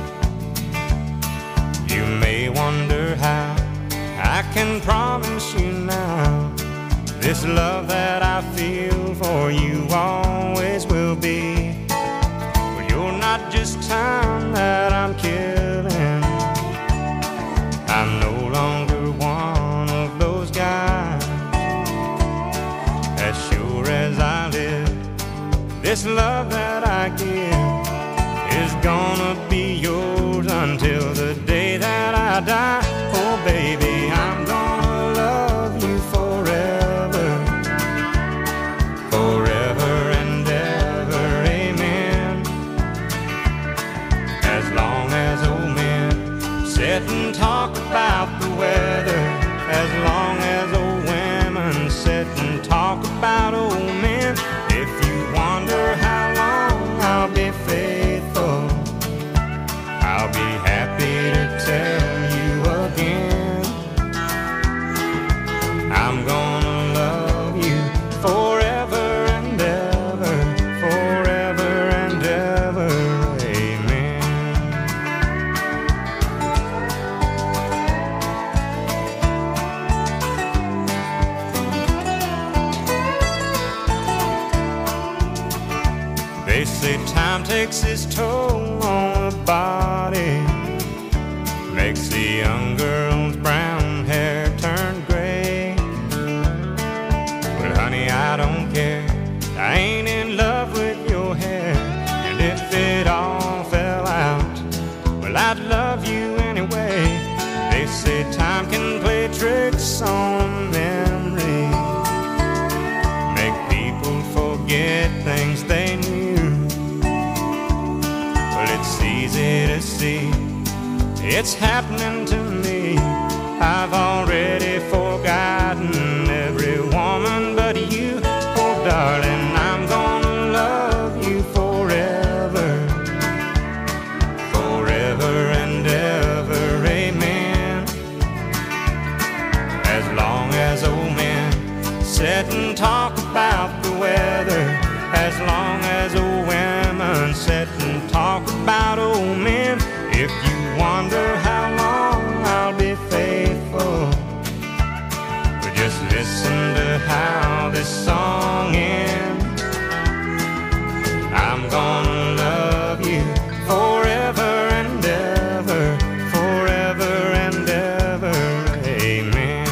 You may wonder how I can promise you now this love that I feel for you always will be. You're not just time that I'm killing. I'm no longer one of those guys. As sure as I live, this love that I give is gonna be yours until the day that I die. Oh baby, I'm gonna love you forever, forever and ever, amen. As long as old men sit and talk about the weather, as long as old women sit and talk about old men. If you want They say time takes its toll on the body, makes the young girl's brown hair turn gray. Well, honey, I don't care. I ain't in love with your hair. And if it all fell out, well, I'd love you anyway. They say time can play tricks on memory, make people forget things they knew. Well, it's easy to see it's happening to me. I've already forgotten every woman but you. Oh, darling, I'm gonna love you forever, forever and ever, amen. As long as old men sit and talk about the weather, as long as old women sit and talk about old men. If you wonder how long I'll be faithful, but just listen to how this song ends. I'm gonna love you forever and ever, forever and ever, amen.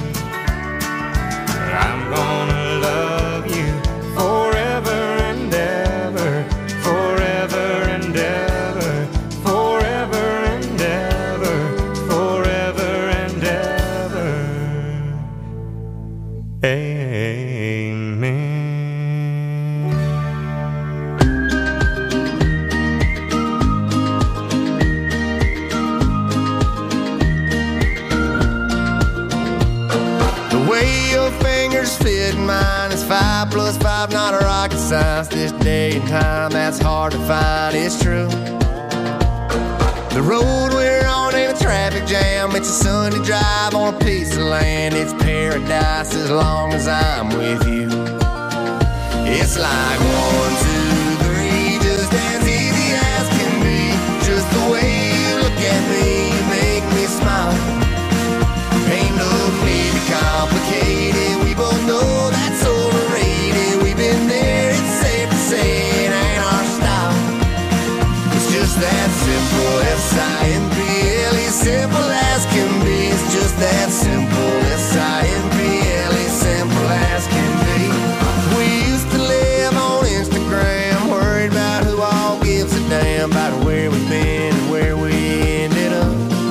I'm gonna love you forever and ever, forever and ever, forever and ever, forever and ever, amen. The way your fingers fit mine is five plus five, not a rocket science. This day and time, that's hard to find, it's true. The road we're on ain't a traffic jam, it's a Sunday drive on a piece of land. It's paradise as long as I'm with you. It's like one, two, three, just as easy as can be. Just the way you look at me, you make me smile. Ain't no need to complicate it, we both know that's overrated. We've been there, it's safe to say it ain't our style. It's just that simple, S I M P L E, simple as can be. It's just that simple, S I M P L E, simple as can be. We used to live on Instagram, worried about who all gives a damn about where we've been and where we ended up.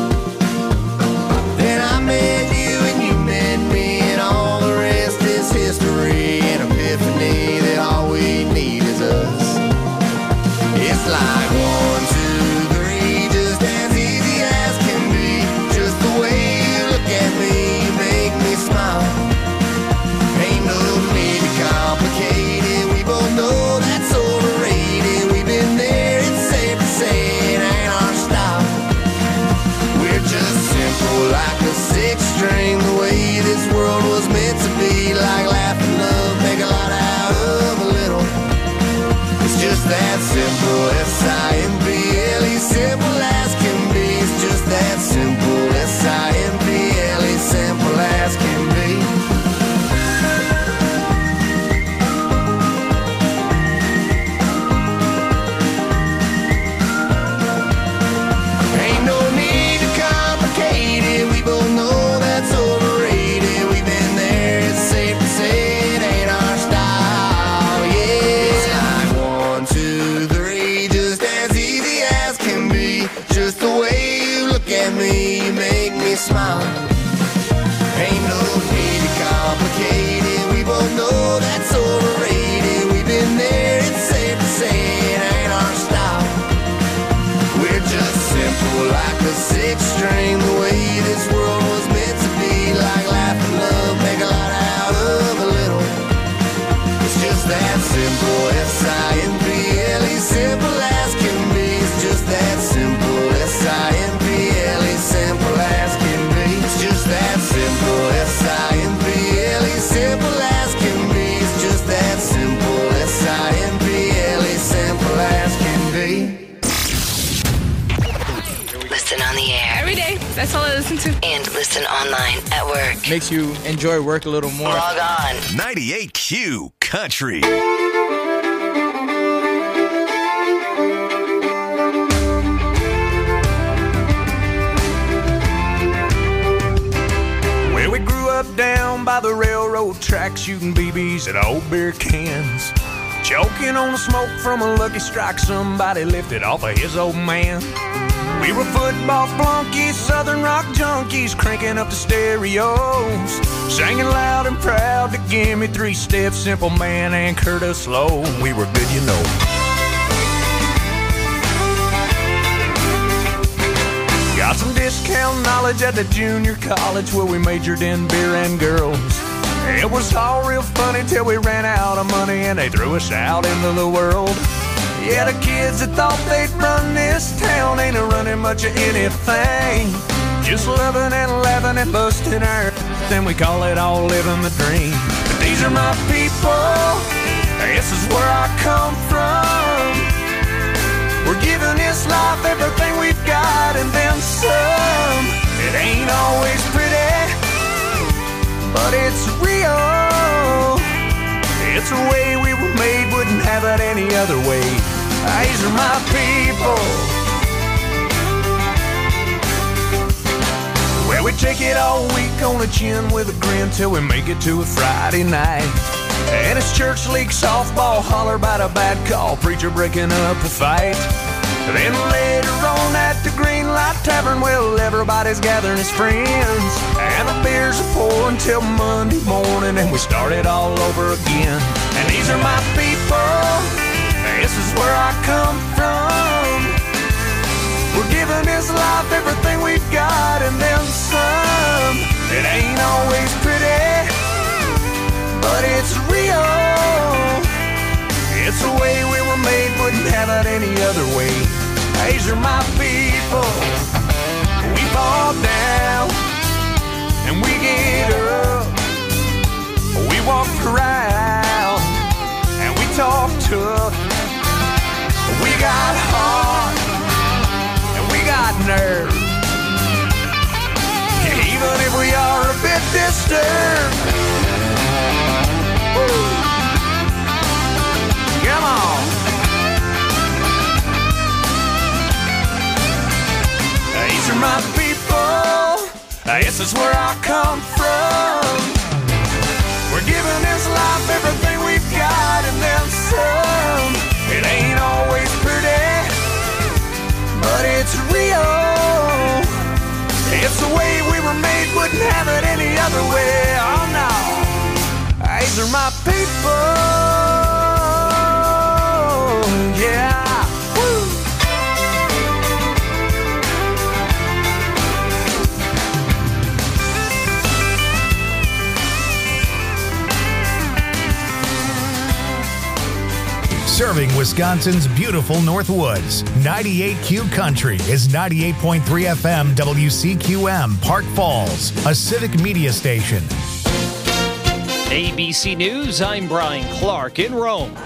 Then I met you and you met me, and all the rest is history. An epiphany that all we need is us. It's like one, two, three, just as easy as can be. Just the way you look at me, you make me smile. Ain't no need to complicate it, we both know that's overrated. We've been there, it's safe to say it ain't our style. We're just simple like a six string, the way this world was meant to be. Like laugh and love, make a lot out of a little. It's just that simple, S I M P L E, simple as can be. It's just that simple, S I M P L E, simple as can be. Ain't no need to complicate it, we both know that's overrated. We've been there, it's safe to say it ain't our style, yeah. It's like one, two, three, just as easy as can be. Just the way you look at me, you make me smile. Ain't no need to complicate it, we both know that's overrated. We've been there, it's safe to say it ain't our style. We're just simple like a six string, the way this world was meant to be. Like laugh and love, make a lot out of a little. It's just that simple, S I M P L E, simple as can be. It's just that simple, S I M P L E, simple as can be. It's just that simple, S I M P L E, simple as can be. It's just that simple, S I M P L E, simple as can be. Listen on the air. Every day. That's all I listen to. And listen online at work. Makes you enjoy work a little more. Log on. ninety-eight Q Country. by the railroad tracks, shooting B Bs at old beer cans. Choking on the smoke from a Lucky Strike somebody lifted off of his old man. We were football flunkies, southern rock junkies, cranking up the stereos, singing loud and proud to Give Me Three Steps, Simple Man, and Curtis Slow. We were good, you know. Got some discount knowledge at the junior college where we majored in beer and girls. It was all real funny till we ran out of money and they threw us out into the world. Yeah, the kids that thought they'd run this town ain't running much of anything. Just loving and laughing and busting our then we call it all living the dream. But these are my people, this is where I come from. We're giving this life everything we've got and then some. It ain't always pretty, but it's real. It's the way we were made, wouldn't have it any other way. These are my people. Well, we take it all week on the chin with a grin till we make it to a Friday night. And it's church league softball, holler about a bad call, preacher breaking up a fight. Then later on at the Green Light Tavern, well, everybody's gathering as friends, and the beers are pouring till Monday morning, and we start it all over again. And these are my people, this is where I come from. We're giving this life everything we've got and then some. It ain't always pretty, but it's real. It's the way we were made, wouldn't have it any other way. These are my people. We fall down and we get up. We walk around and we talk tough. We got heart and we got nerve. Even if we are a bit disturbed. Woo. Come on. These are my people. This is where I come from. We're giving this life everything we've got and then some. It ain't always pretty, but it's real. It's the way we were made, wouldn't have it any other way. Oh no, these are my people. Yeah. Woo. Serving Wisconsin's beautiful North Woods, ninety-eight Q Country is ninety-eight point three F M W C Q M, Park Falls, a civic media station. A B C News, I'm Brian Clark in Rome.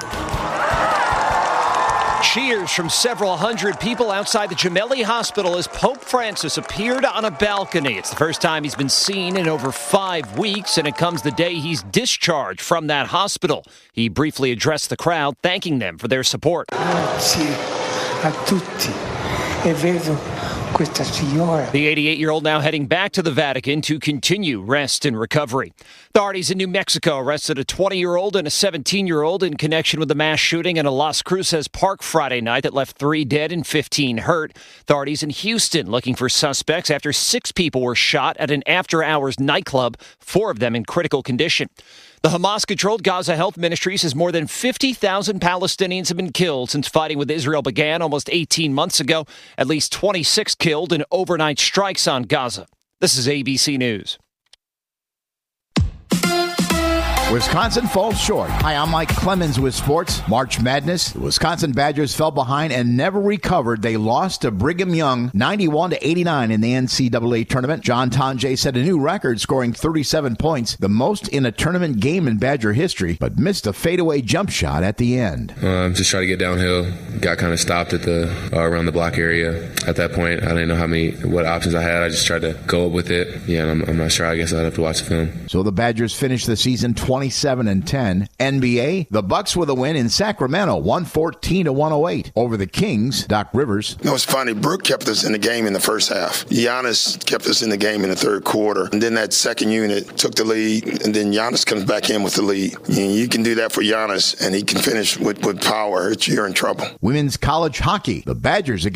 Cheers from several hundred people outside the Gemelli Hospital as Pope Francis appeared on a balcony. It's the first time he's been seen in over five weeks, and it comes the day he's discharged from that hospital. He briefly addressed the crowd, thanking them for their support. Grazie a tutti. E vedo questa signora. The eighty-eight-year-old now heading back to the Vatican to continue rest and recovery. Authorities in New Mexico arrested a twenty-year-old and a seventeen-year-old in connection with the mass shooting in a Las Cruces park Friday night that left three dead and fifteen hurt. Authorities in Houston looking for suspects after six people were shot at an after-hours nightclub, four of them in critical condition. The Hamas-controlled Gaza Health Ministry says more than fifty thousand Palestinians have been killed since fighting with Israel began almost eighteen months ago. At least twenty-six killed in overnight strikes on Gaza. This is A B C News. Wisconsin falls short. Hi, I'm Mike Clemens with sports. March Madness. The Wisconsin Badgers fell behind and never recovered. They lost to Brigham Young ninety-one to eighty-nine in the N C double A tournament. John Tonje set a new record, scoring thirty-seven points, the most in a tournament game in Badger history, but missed a fadeaway jump shot at the end. Um, just try to get downhill. Got kind of stopped at the uh, around the block area. At that point, I didn't know how many what options I had. I just tried to go up with it. Yeah, I'm, I'm not sure. I guess I'd have to watch the film. So the Badgers finished the season twenty twenty-seven and ten. N B A, the Bucks with a win in Sacramento, one fourteen to one oh eight over the Kings. Doc Rivers. It was funny. Brooke kept us in the game in the first half. Giannis kept us in the game in the third quarter. And then that second unit took the lead, and then Giannis comes back in with the lead. And you can do that for Giannis, and he can finish with, with power. You're in trouble. Women's college hockey. The Badgers again.